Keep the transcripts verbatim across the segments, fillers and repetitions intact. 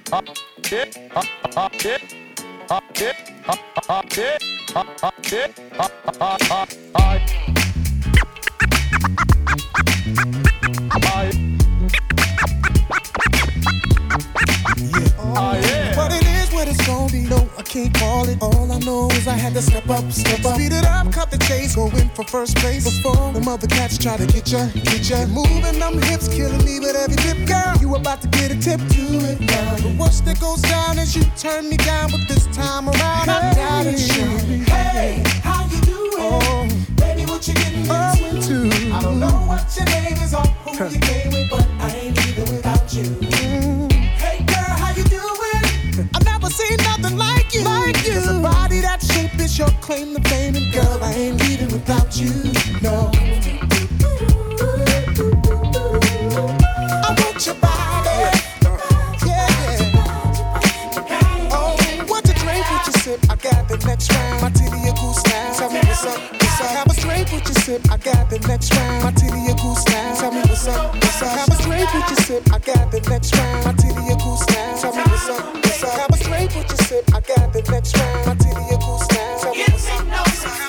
What it is, what it's gonna be, no, I can't call it. All I know is I had to step up, step up. Speed it up, cut the chase, go in for first place. Before them other cats try to get ya, get ya. Moving them hips, killing me with every dip, girl. You about to get a tip to it now. The worst that goes down is you turn me down, but this time around I got it. Hey, how you doing? Oh, baby, what you getting into? I don't know what your name is or who you came with, but I ain't leaving without you. Mm. Hey, girl, how you doing? I've never seen nothing like you. Like you. There's a body that shape is your claim to fame, and girl, I ain't leaving without you. No. I want your body. Yeah, yeah. Oh, what you drink, what you sip? I got the next round. My titty a goose now. Tell me what's up, what's up. Have a straight, what you sip? I got the next round. My titty a goose now. Tell me what's up, what's up. Have a straight, what you sip? I got the next round. My titty a goose now. Tell me what's up, what's up. Have a straight, what you sip? I got the next round. My titty a goose now. Tell me what's up, what's up.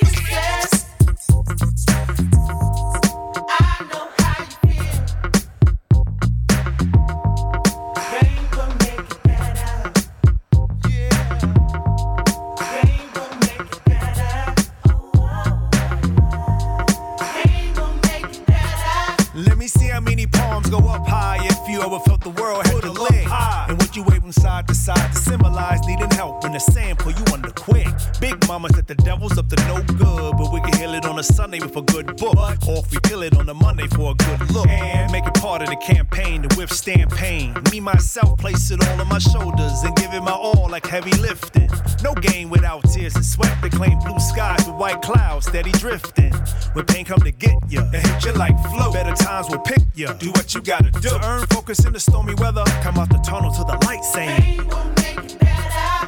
Felt the world had to live, and what you wave from side to side to symbolize needing help when the sand pull you under quick. Big mama said the devil's up to no good, but we can heal it on a Sunday with a good book, or if we kill it on a Monday for a good look, and make it part of the campaign to withstand pain. Me myself place it all on my shoulders and give it my all like heavy lifting. No gain without tears and sweat. They claim blue skies with white clouds steady drifting. When pain come to get ya, it hit you like flow. Better times will pick ya. Do what you gotta do to earn focus in the stormy weather. Come out the tunnel to the light saying, pain will make it better.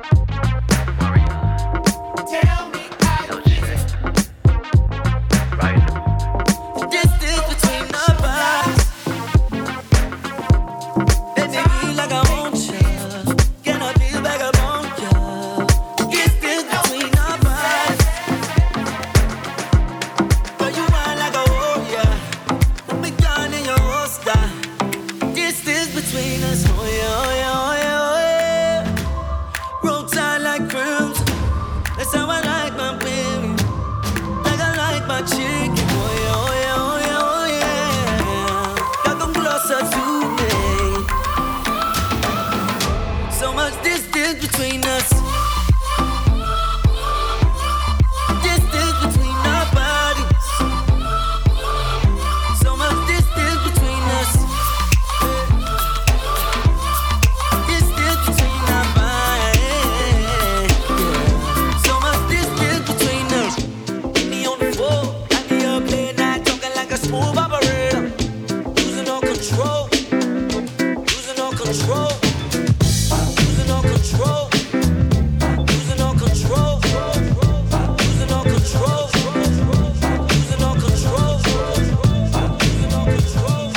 Tell me how you feel. Right. Distance between our bodies. Baby, feel like I want you. Can I feel like I want you? Distance between our bodies. But you want like a warrior. Me gone in your holster. Distance between us, oh yeah, oh yeah, oh yeah, oh yeah. Roll tight like crimson. That's how I like my baby. Like I like my chicken, oh yeah, oh yeah, oh yeah, oh yeah. Y'all come closer to me. So much distance between us. Distance between our bodies. So much distance between us. Distance between our bodies. So much distance between us. Me on the floor, like the up late night, talking like a smooth operator. Losing all control. Losing all control. Losing all control. Losing all control. Losing all control. Losing all control. Losing all control. Losing all control.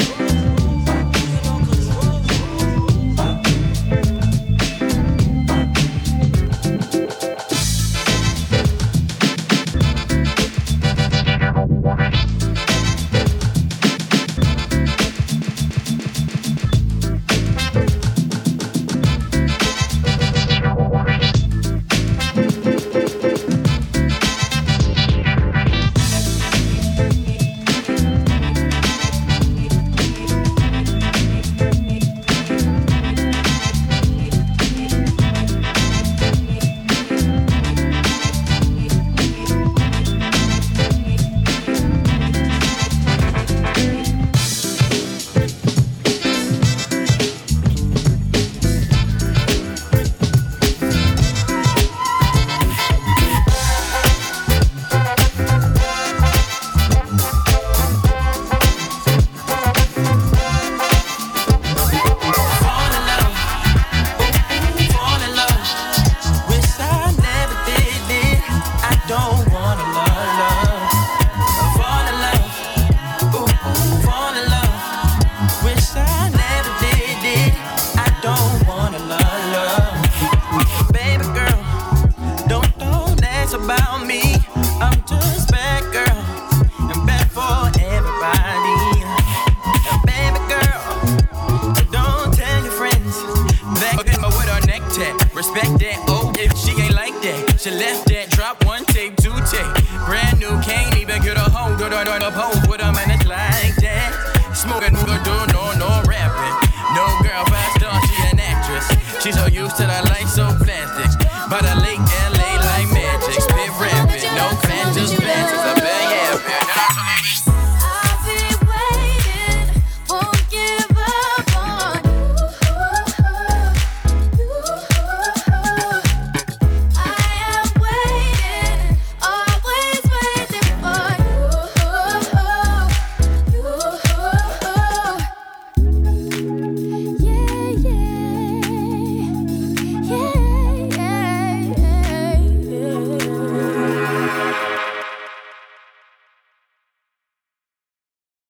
She left that, drop one tape, two tape. Brand new, can't even get a hold. Go down on the pole, put them in it like that. Smoking, do no, no rapping. No girl, fast star, she an actress. She's so used to the